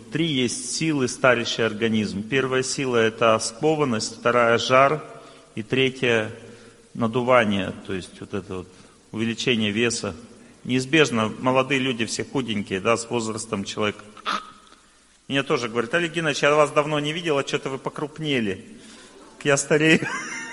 три есть силы, старящий организм. Первая сила — это скованность, вторая — жар, и третья — надувание, то есть вот это вот увеличение веса. Неизбежно, молодые люди все худенькие, да, с возрастом человек. Меня тоже говорят: Олег Геннадьевич, я вас давно не видел, а что-то вы покрупнели. Я старею.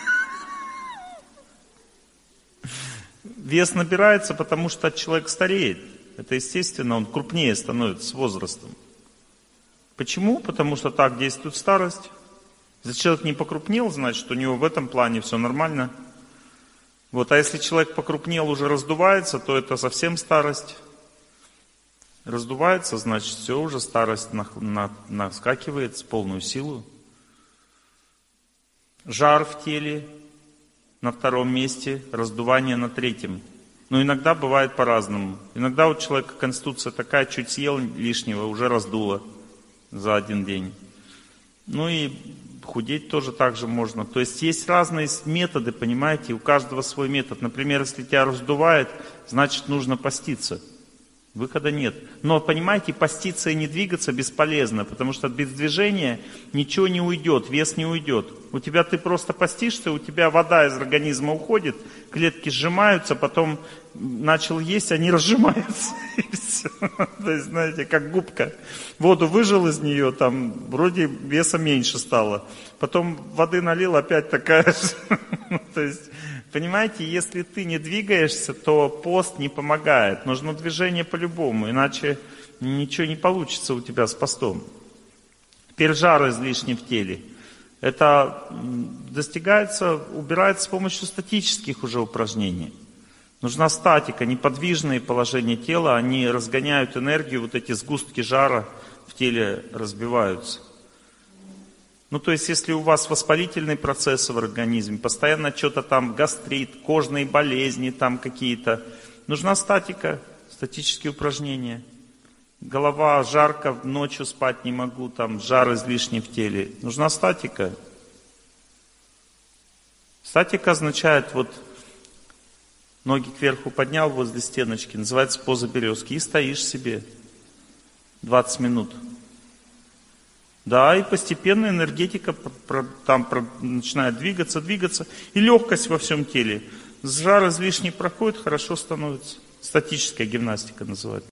Вес набирается, потому что человек стареет. Это естественно, он крупнее становится с возрастом. Почему? Потому что так действует старость. Если человек не покрупнел, значит, у него в этом плане все нормально. Вот, а если человек покрупнел, уже раздувается, то это совсем старость. Раздувается, значит, все, уже старость наскакивает с полную силу. Жар в теле на втором месте, раздувание на третьем. Но иногда бывает по-разному. Иногда у человека конституция такая, чуть съел лишнего, уже раздуло за один день. Ну и худеть тоже так же можно. То есть есть разные методы, понимаете, у каждого свой метод. Например, если тебя раздувает, значит нужно поститься. Выхода нет. Но, понимаете, поститься и не двигаться бесполезно, потому что без движения ничего не уйдет, вес не уйдет. У тебя ты просто постишься, у тебя вода из организма уходит, клетки сжимаются, потом начал есть, они разжимаются. И все. То есть, знаете, как губка. Воду выжил из нее, там вроде веса меньше стало. Потом воды налил, опять такая же. То есть, понимаете, если ты не двигаешься, то пост не помогает. Нужно движение по-любому, иначе ничего не получится у тебя с постом. Теперь жар излишний в теле. Это достигается, убирается с помощью статических уже упражнений. Нужна статика, неподвижные положения тела, они разгоняют энергию, вот эти сгустки жара в теле разбиваются. Ну, то есть, если у вас воспалительные процессы в организме, постоянно что-то там, гастрит, кожные болезни там какие-то, нужна статика, статические упражнения. Голова жарко, ночью спать не могу, там жар излишний в теле. Нужна статика. Статика означает, вот, ноги кверху поднял возле стеночки, называется поза березки, и стоишь себе 20 минут. Да, и постепенно энергетика начинает двигаться, и легкость во всем теле. Жар излишний проходит, хорошо становится. Статическая гимнастика называется.